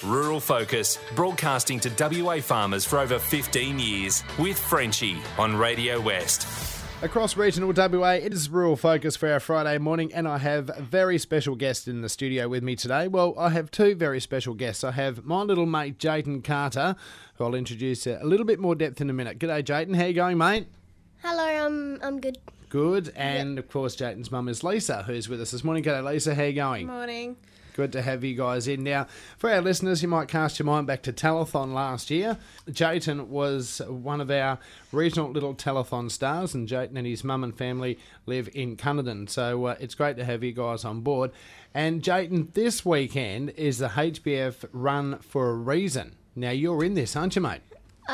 Rural Focus, broadcasting to WA farmers for over 15 years with Frenchie on Radio West. Across regional WA, it is Rural Focus for our Friday morning, and I have a very special guest in the studio with me today. Well, I have two very special guests. I have my little mate, Jayton Carter, who I'll introduce a little bit more depth in a minute. G'day, Jayton. How you going, mate? Hello, I'm good. Good. And, Of course, Jayton's mum is Lisa, who's with us this morning. G'day, Lisa. How you going? Morning. Good to have you guys in. Now, for our listeners, you might cast your mind back to telethon last year. Jayton was one of our regional little telethon stars, and Jayton and his mum and family live in Cunnaden. So it's great to have you guys on board. And Jayton, this weekend is the HBF Run for a Reason. Now, you're in this, aren't you, mate?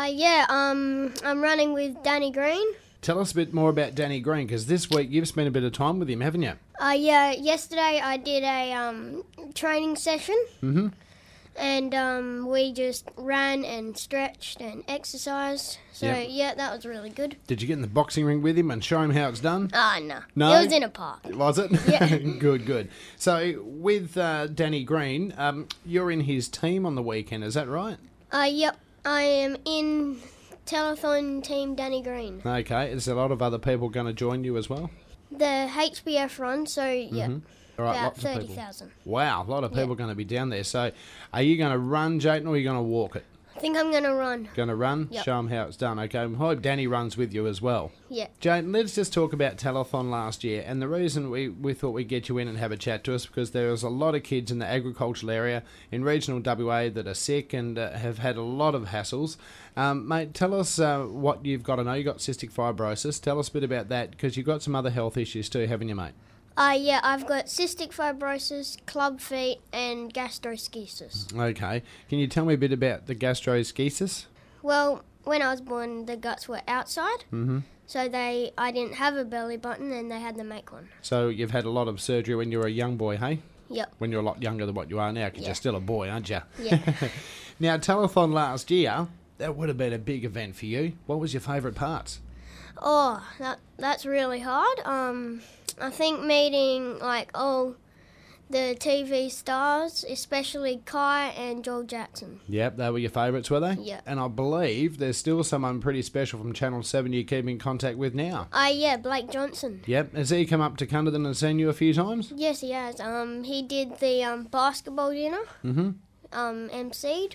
I'm running with Danny Green. Tell us a bit more about Danny Green, because this week you've spent a bit of time with him, haven't you? Yesterday I did a training session. Mm-hmm. And we just ran and stretched and exercised. So, that was really good. Did you get in the boxing ring with him and show him how it's done? No. No? It was in a park. Was it? Yeah. Good. So, with Danny Green, you're in his team on the weekend, is that right? Yep. I am in telethon team Danny Green. Okay. Is a lot of other people going to join you as well? The HBF run, so, Mm-hmm. All right, about lots of people. 30,000. Wow, a lot of people going to be down there. So, are you going to run, Jayton, or are you going to walk it? I think I'm going to run. Going to run? Yep. Show them how it's done. Okay, I hope Danny runs with you as well. Yeah. Jayton, let's just talk about telethon last year. And the reason we thought we'd get you in and have a chat to us, because there was a lot of kids in the agricultural area in regional WA that are sick and have had a lot of hassles. Mate, tell us what you've got. I know you've got cystic fibrosis. Tell us a bit about that, because you've got some other health issues too, haven't you, mate? I've got cystic fibrosis, club feet, and gastroschisis. Okay. Can you tell me a bit about the gastroschisis? Well, when I was born, the guts were outside, so I didn't have a belly button, and they had to make one. So you've had a lot of surgery when you were a young boy, hey? Yep. When you're a lot younger than what you are now, because you're still a boy, aren't you? Yeah. Now, telethon last year, that would have been a big event for you. What was your favourite parts? Oh, that's really hard. I think meeting all the TV stars, especially Kai and Joel Jackson. Yep, they were your favourites, were they? Yeah. And I believe there's still someone pretty special from Channel 7 you keep in contact with now. Blake Johnson. Yep. Has he come up to Cunnaden and seen you a few times? Yes, he has. He did the basketball dinner. MC'd.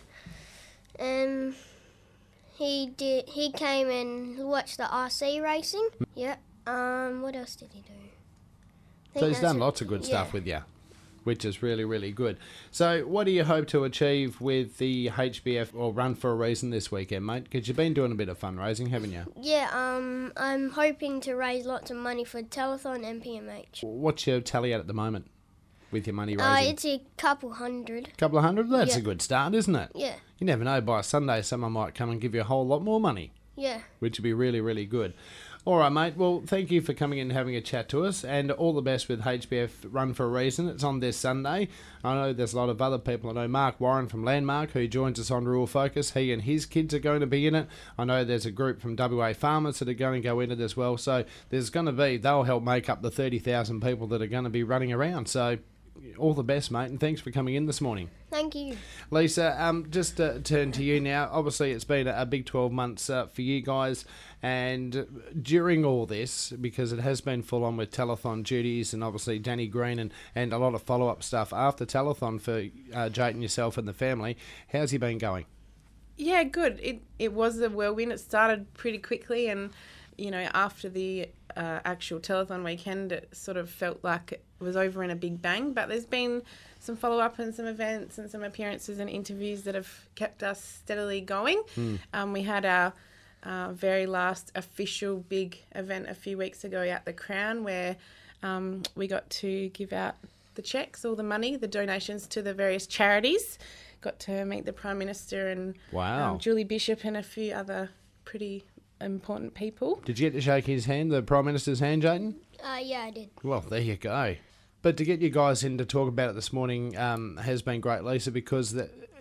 He came and watched the RC racing. Yep. What else did he do? So he's done lots of good stuff with you, which is really, really good. So what do you hope to achieve with the HBF or Run for a Reason this weekend, mate? Because you've been doing a bit of fundraising, haven't you? Yeah, I'm hoping to raise lots of money for telethon and PMH. What's your tally at the moment with your money raising? It's a couple hundred. Couple of hundred? That's a good start, isn't it? Yeah. You never know, by Sunday someone might come and give you a whole lot more money. Yeah. Which would be really, really good. All right, mate. Well, thank you for coming in and having a chat to us, and all the best with HBF Run for a Reason. It's on this Sunday. I know there's a lot of other people. I know Mark Warren from Landmark, who joins us on Rural Focus. He and his kids are going to be in it. I know there's a group from WA Farmers that are going to go in it as well. So there's going to be, they'll help make up the 30,000 people that are going to be running around. So all the best, mate, and thanks for coming in this morning. Thank you. Lisa, just to turn to you now. Obviously, it's been a big 12 months for you guys, and during all this, because it has been full on with telethon duties and obviously Danny Green and a lot of follow-up stuff after telethon for Jayton, yourself and the family, how's he been going? Yeah, good. It was a whirlwind. It started pretty quickly, and after the actual telethon weekend, it sort of felt like it was over in a big bang. But there's been some follow-up and some events and some appearances and interviews that have kept us steadily going. We had our very last official big event a few weeks ago at the Crown, where we got to give out the cheques, all the money, the donations to the various charities. Got to meet the Prime Minister and Julie Bishop and a few other pretty important people. Did you get to shake his hand, the Prime Minister's hand, Jayton? Yeah, I did. Well, there you go. But to get you guys in to talk about it this morning has been great, Lisa, because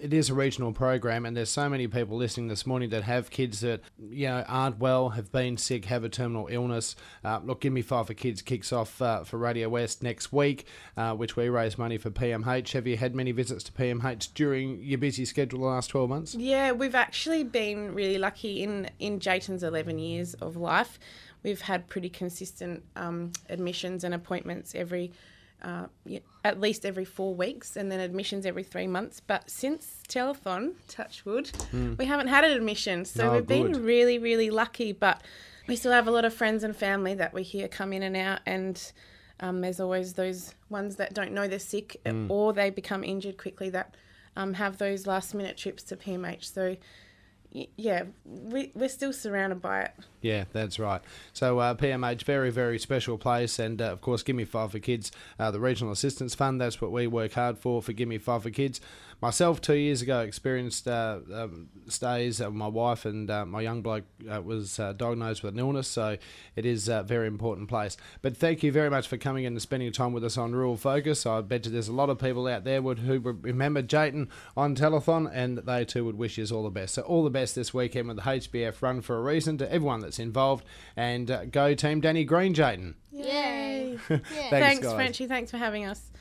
it is a regional program, and there's so many people listening this morning that have kids that aren't well, have been sick, have a terminal illness. Look, Give Me 5 for Kids kicks off for Radio West next week, which we raise money for PMH. Have you had many visits to PMH during your busy schedule the last 12 months? Yeah, we've actually been really lucky in Jayton's 11 years of life. We've had pretty consistent admissions and appointments at least every 4 weeks, and then admissions every 3 months. But since telethon, touch wood, we haven't had an admission. So we've been really, really lucky. But we still have a lot of friends and family that we hear come in and out, and there's always those ones that don't know they're sick or they become injured quickly that have those last-minute trips to PMH. So yeah, we're still surrounded by it. Yeah, that's right. So PMH, very, very special place. And, of course, Give Me 5 for Kids, the Regional Assistance Fund, that's what we work hard for Give Me 5 for Kids. Myself, 2 years ago, experienced stays. My wife and my young bloke was diagnosed with an illness, so it is a very important place. But thank you very much for coming in and spending time with us on Rural Focus. I bet you there's a lot of people out there who remember Jayton on telethon, and they too would wish you all the best. So all the best this weekend with the HBF Run for a Reason to everyone that's involved, and go team Danny Green, Jayton. Yay! Thanks, guys. Frenchie. Thanks for having us.